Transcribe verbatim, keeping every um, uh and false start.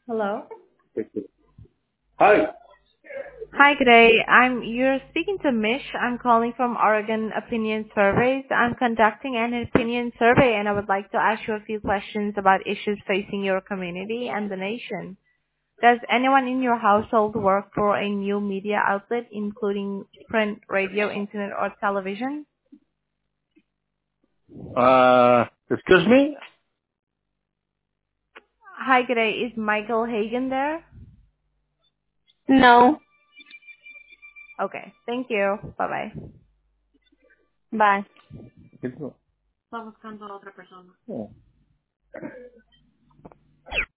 Hello. Hi. Hi, good day. I'm you're speaking to Mish. I'm calling from Oregon Opinion Surveys. I'm conducting an opinion survey, and I would like to ask you a few questions about issues facing your community and the nation. Does anyone in your household work for a new media outlet, including print, radio, internet, or television? Uh, excuse me? Hi, good day. Is Michael Hagan there? No. Okay. Thank you. Bye-bye. Bye. Está buscando a otra persona.